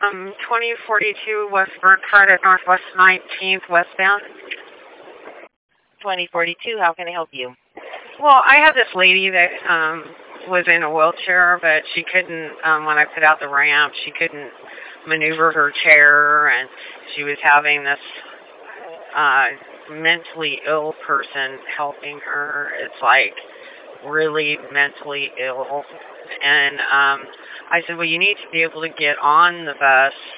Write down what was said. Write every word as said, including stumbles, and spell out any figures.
Um, twenty forty-two West Burkhardt at Northwest nineteenth westbound. twenty forty-two, how can I help you? Well, I had this lady that um was in a wheelchair, but she couldn't, um, when I put out the ramp, she couldn't maneuver her chair, and she was having this uh, mentally ill person helping her. It's like really mentally ill. And um, I said, well, you need to be able to get on the bus